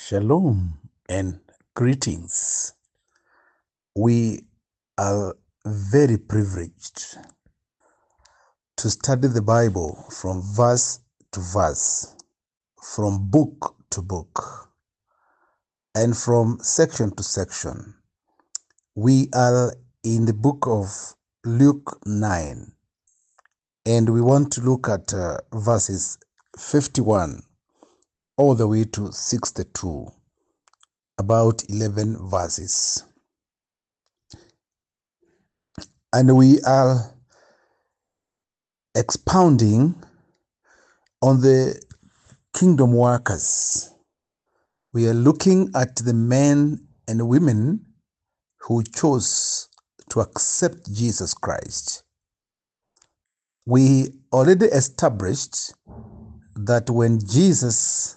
Shalom and greetings. We are very privileged to study the Bible from verse to verse, from book to book, and from section to section. We are in the book of Luke 9, and we want to look at verses 51 all the way to 62, about 11 verses. And we are expounding on the kingdom workers. We are looking at the men and women who chose to accept Jesus Christ. We already established that when Jesus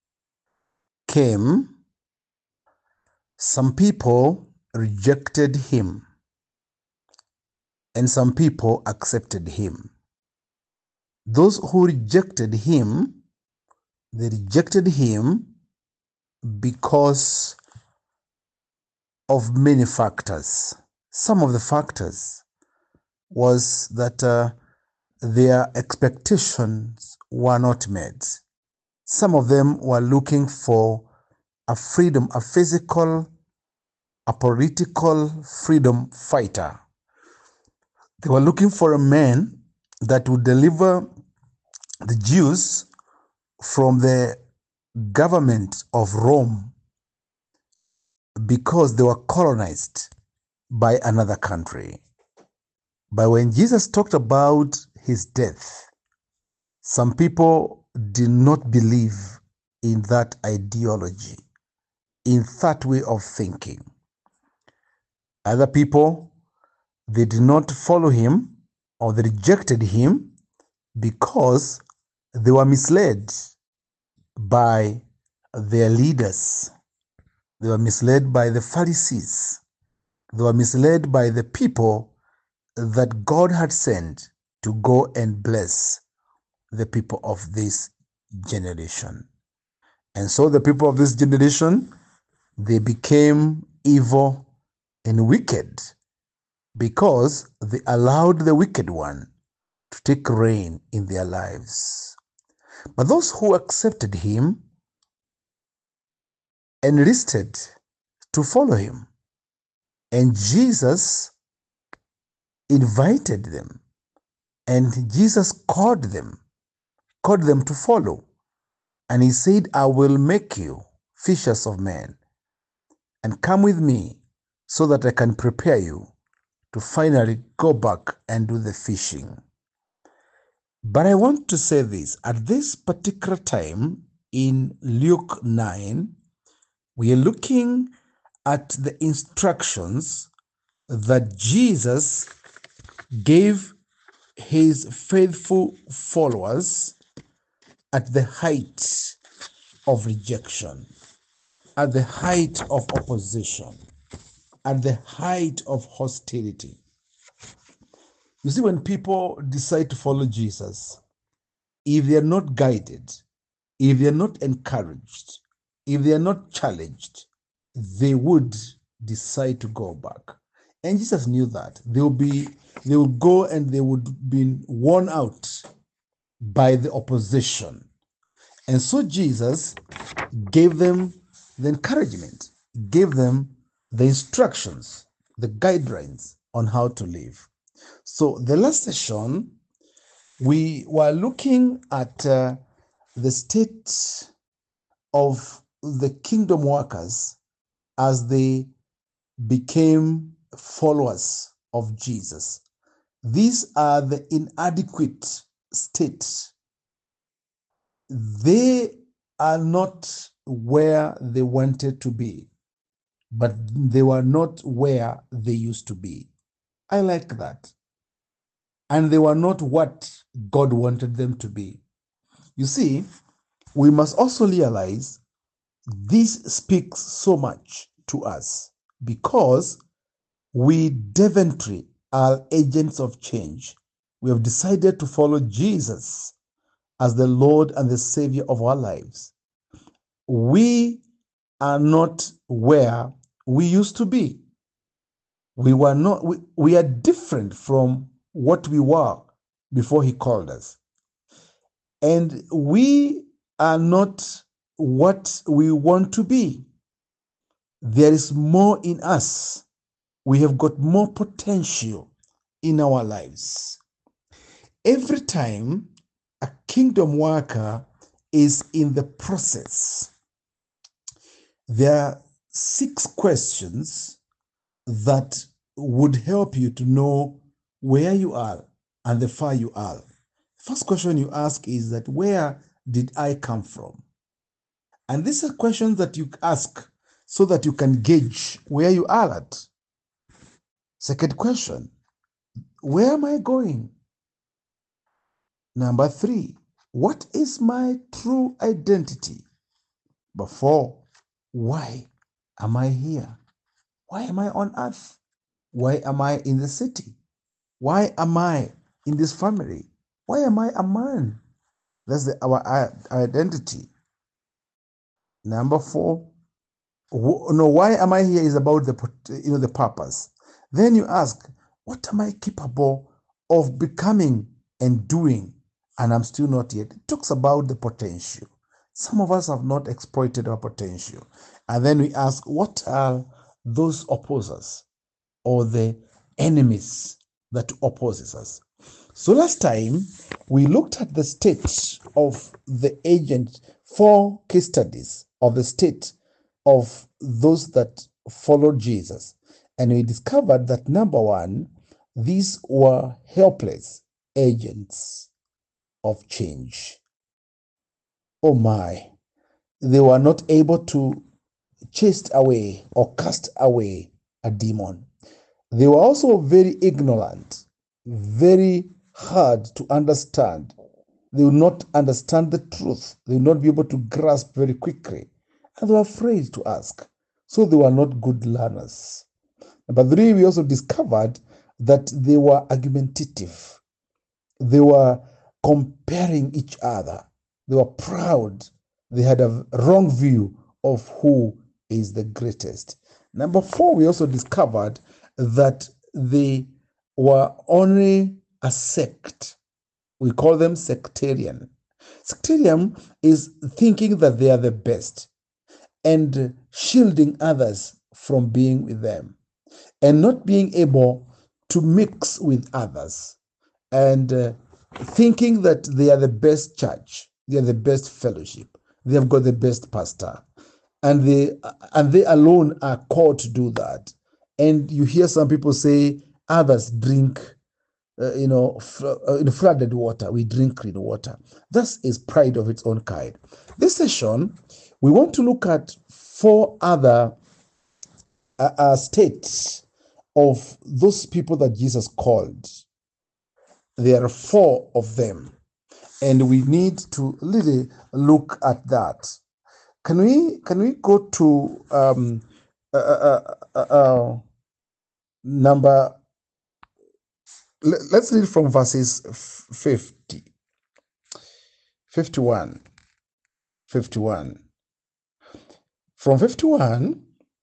came, some people rejected him and some people accepted him. Those who rejected him, they rejected him because of many factors. Some of the factors was that their expectations were not met. Some of them were looking for a freedom, a physical, a political freedom fighter. They were looking for a man that would deliver the Jews from the government of Rome because they were colonized by another country. But when Jesus talked about his death, some people did not believe in that ideology, in that way of thinking. Other people, they did not follow him or they rejected him because they were misled by their leaders. They were misled by the Pharisees. They were misled by the people that God had sent to go and bless the people of this generation. And so the people of this generation, they became evil and wicked because they allowed the wicked one to take reign in their lives. But those who accepted him enlisted to follow him. And Jesus invited them, and Jesus called them to follow. And he said, I will make you fishers of men, and come with me so that I can prepare you to finally go back and do the fishing. But I want to say this, at this particular time in Luke 9, we are looking at the instructions that Jesus gave his faithful followers at the height of rejection, at the height of opposition, at the height of hostility. You see, when people decide to follow Jesus, if they are not guided, if they are not encouraged, if they are not challenged, they would decide to go back. And Jesus knew that. They would go and they would be worn out by the opposition. And so Jesus gave them the encouragement, gave them the instructions, the guidelines on how to live. So the last session, we were looking at the state of the kingdom workers as they became followers of Jesus. These are the inadequate states. They are not where they wanted to be, but they were not where they used to be. I like that. And they were not what God wanted them to be. You see, we must also realize this speaks so much to us because we definitely are agents of change. We have decided to follow Jesus as the Lord and the Savior of our lives. We are not where we used to be. We are different from what we were before he called us. And we are not what we want to be. There is more in us. We have got more potential in our lives. Every time a kingdom worker is in the process, there are 6 questions that would help you to know where you are and the far you are. First question you ask is that, where did I come from? And these are questions that you ask so that you can gauge where you are at. Second question, where am I going? Number 3, what is my true identity? Number 4, why am I here? Why am I on earth? Why am I in the city? Why am I in this family? Why am I a man? That's our identity. Number 4, why am I here is about the purpose. Then you ask, what am I capable of becoming and doing? And I'm still not yet. It talks about the potential. Some of us have not exploited our potential. And then we ask, what are those opposers or the enemies that opposes us? So last time we looked at the state of the agent, 4 case studies of the state of those that followed Jesus. And we discovered that, number 1, these were helpless agents of change. Oh my, they were not able to chase away or cast away a demon. They were also very ignorant, very hard to understand. They would not understand the truth. They would not be able to grasp very quickly. And they were afraid to ask. So they were not good learners. Number 3, we also discovered that they were argumentative. They were comparing each other. They were proud. They had a wrong view of who is the greatest. Number 4, we also discovered that they were only a sect. We call them sectarian. Sectarian is thinking that they are the best and shielding others from being with them and not being able to mix with others and thinking that they are the best church, they are the best fellowship, they have got the best pastor, and they alone are called to do that. And you hear some people say others drink flooded water. We drink clean water. This is pride of its own kind. This session, we want to look at 4 other states of those people that Jesus called. There are 4 of them, and we need to really look at that. Can we go to number? Let's read from verses 50, 51, 51. From 51,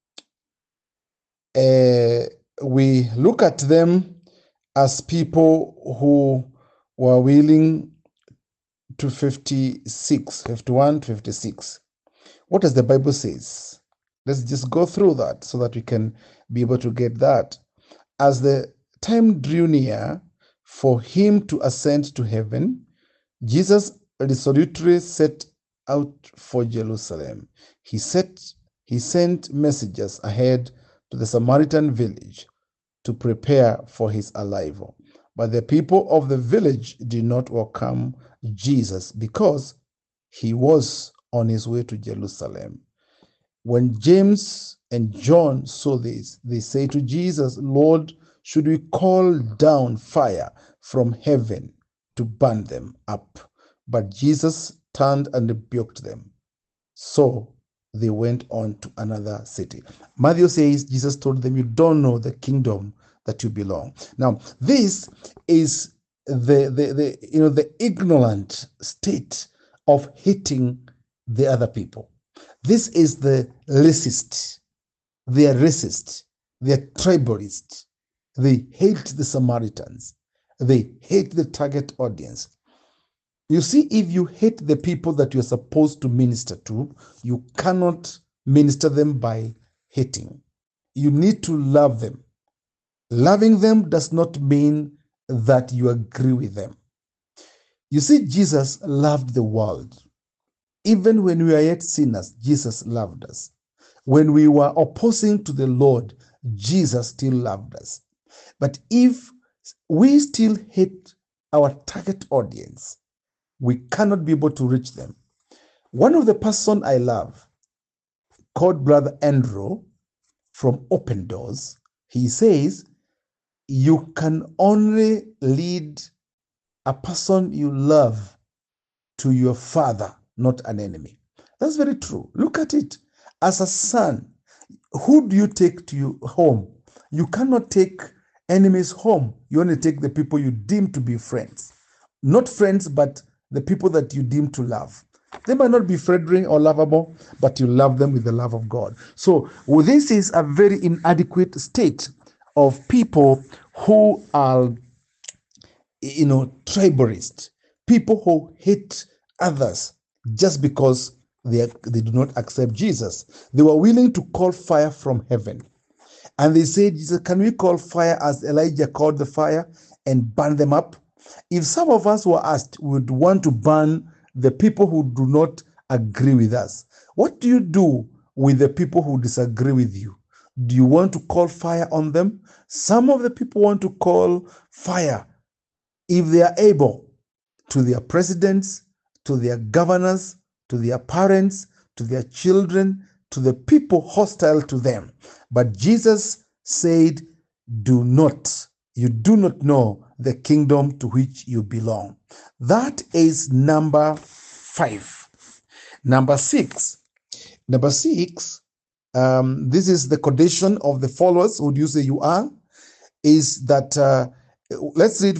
we look at them as people who were willing to 56, 51, 56. What does the Bible says? Let's just go through that so that we can be able to get that. As the time drew near for him to ascend to heaven, Jesus resolutely set out for Jerusalem. He sent messengers ahead to the Samaritan village to prepare for his arrival. But the people of the village did not welcome Jesus because he was on his way to Jerusalem. When James and John saw this, they say to Jesus, "Lord, should we call down fire from heaven to burn them up?" But Jesus turned and rebuked them. So they went on to another city. Matthew says Jesus told them, "You don't know the kingdom that you belong." Now, this is the ignorant state of hating the other people. This is the racist. They are racist. They are tribalist. They hate the Samaritans. They hate the target audience. You see, if you hate the people that you're supposed to minister to, you cannot minister them by hating. You need to love them. Loving them does not mean that you agree with them. You see, Jesus loved the world. Even when we are yet sinners, Jesus loved us. When we were opposing to the Lord, Jesus still loved us. But if we still hate our target audience, we cannot be able to reach them. One of the person I love, called Brother Andrew from Open Doors, he says, you can only lead a person you love to your father, not an enemy. That's very true. Look at it. As a son, who do you take to your home? You cannot take enemies home. You only take the people you deem to be friends. Not friends, but the people that you deem to love. They might not be friendly or lovable, but you love them with the love of God. So this is a very inadequate state of people who are, tribalist, people who hate others just because they do not accept Jesus. They were willing to call fire from heaven. And they said, Jesus, can we call fire as Elijah called the fire and burn them up? If some of us were asked, we would want to burn the people who do not agree with us. What do you do with the people who disagree with you? Do you want to call fire on them? Some of the people want to call fire, if they are able, to their presidents, to their governors, to their parents, to their children, to the people hostile to them. But Jesus said, you do not know the kingdom to which you belong. That is number 5. Number 6. This is the condition of the followers. Who do you say you are? Is that, let's read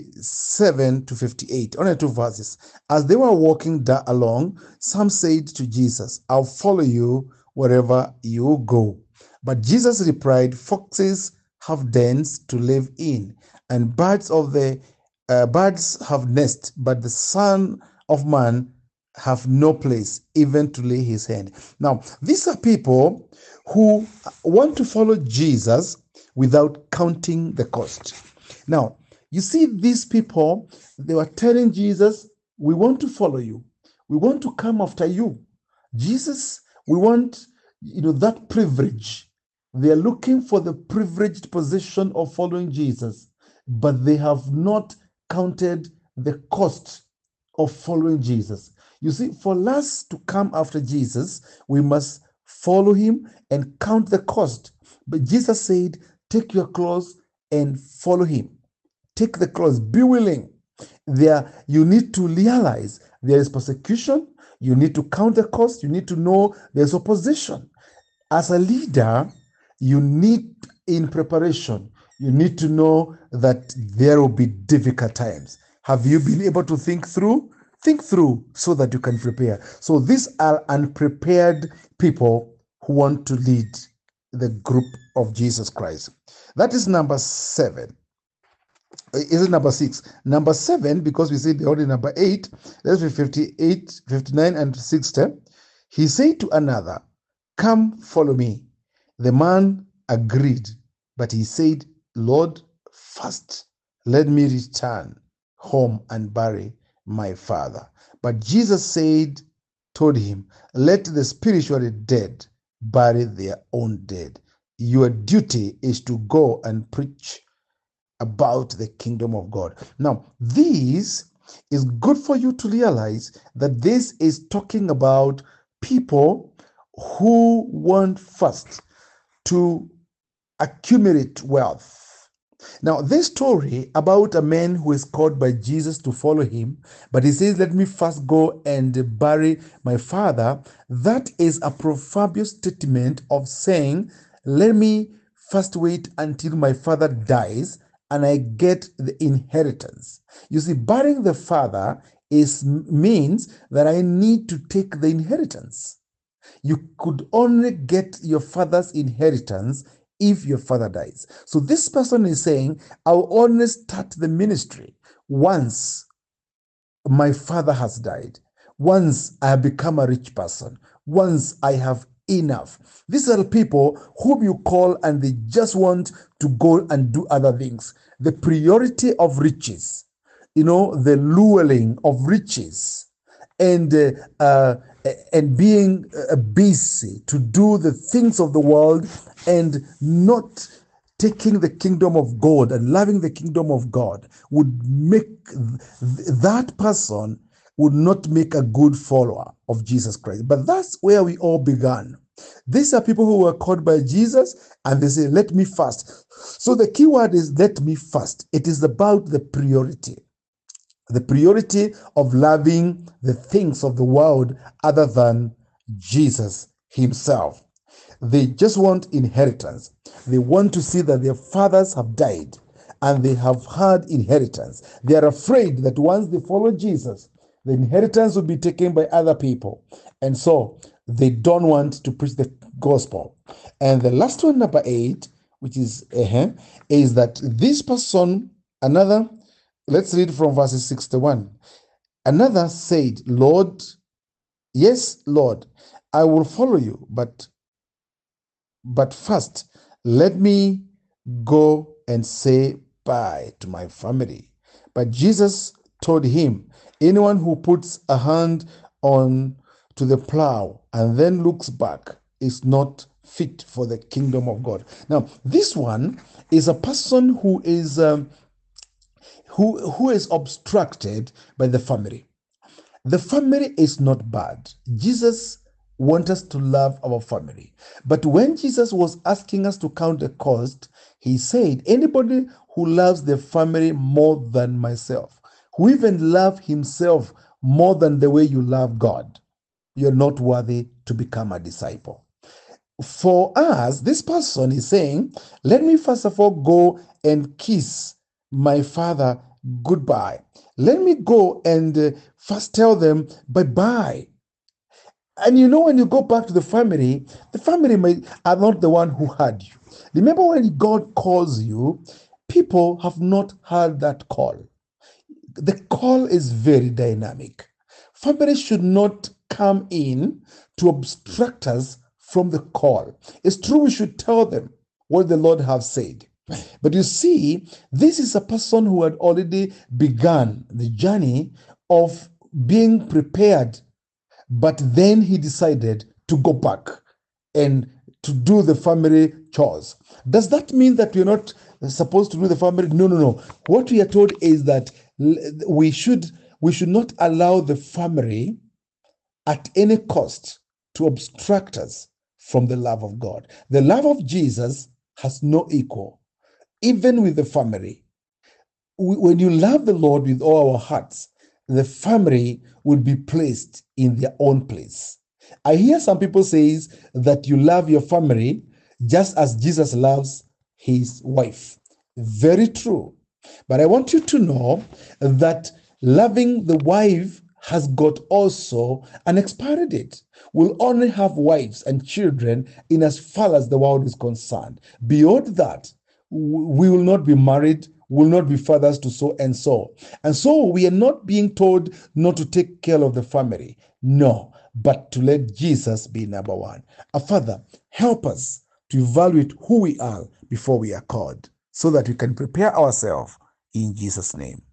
57 to 58, only 2 verses. As they were walking along, some said to Jesus, I'll follow you wherever you go. But Jesus replied, foxes have dens to live in, and birds have nests, but the Son of Man have no place even to lay his head. Now, these are people who want to follow Jesus without counting the cost. Now, you see, these people, they were telling Jesus, we want to follow you. We want to come after you. Jesus, we want, that privilege. They are looking for the privileged position of following Jesus, but they have not counted the cost of following Jesus. You see, for us to come after Jesus, we must follow him and count the cost. But Jesus said, take your cross and follow him. Take the cross, be willing. You need to realize there is persecution. You need to count the cost. You need to know there's opposition. As a leader, you need, in preparation, you need to know that there will be difficult times. Have you been able to think through? Think through so that you can prepare. So these are unprepared people who want to lead the group of Jesus Christ. That is number 7. Is it number 6? Number 7, because we said the order number 8, let's be 58, 59, and 60. He said to another, come follow me. The man agreed, but he said, Lord, first let me return home and bury my father. But Jesus told him, let the spiritually dead bury their own dead. Your duty is to go and preach about the kingdom of God. Now, this is good for you to realize that this is talking about people who want first to accumulate wealth. Now, this story about a man who is called by Jesus to follow him, but he says, let me first go and bury my father, that is a proverbial statement of saying, let me first wait until my father dies and I get the inheritance. You see, burying the father means that I need to take the inheritance. You could only get your father's inheritance if your father dies. So this person is saying, I'll only start the ministry once my father has died, once I have become a rich person, once I have enough. These are the people whom you call and they just want to go and do other things. The priority of riches, the luring of riches, and being busy to do the things of the world and not taking the kingdom of God and loving the kingdom of God would make that person would not make a good follower of Jesus Christ. But that's where we all began. These are people who were called by Jesus and they say, let me fast. So the key word is let me fast. It is about the priority of loving the things of the world other than Jesus himself. They just want inheritance. They want to see that their fathers have died and they have had inheritance. They are afraid that once they follow Jesus, the inheritance will be taken by other people. And so they don't want to preach the gospel. And the last one, number 8, which is that this person, let's read from verses 61. Another said, Lord, yes, Lord, I will follow you, but first, let me go and say bye to my family. But Jesus told him, anyone who puts a hand on to the plow and then looks back is not fit for the kingdom of God. Now, this one is a person who is obstructed by the family. The family is not bad. Jesus wants us to love our family. But when Jesus was asking us to count the cost, he said, anybody who loves the family more than myself, who even loves himself more than the way you love God, you're not worthy to become a disciple. For us, this person is saying, let me first of all go and kiss my father goodbye. Let me go and first tell them bye-bye. And when you go back to the family are not the one who heard you. Remember, when God calls you, people have not heard that call. The call is very dynamic. Family should not come in to obstruct us from the call. It's true, we should tell them what the Lord has said. But you see, this is a person who had already begun the journey of being prepared, but then he decided to go back and to do the family chores. Does that mean that we're not supposed to do the family? No. What we are told is that we should not allow the family at any cost to obstruct us from the love of God. The love of Jesus has no equal, even with the family. When you love the Lord with all our hearts, the family will be placed in their own place. I hear some people say that you love your family just as Jesus loves his wife. Very true. But I want you to know that loving the wife has got also an expiry date. We'll only have wives and children in as far as the world is concerned. Beyond that, we will not be married, will not be fathers to so and so. And so we are not being told not to take care of the family. No, but to let Jesus be number one. Father, help us to evaluate who we are before we are called, so that we can prepare ourselves in Jesus' name.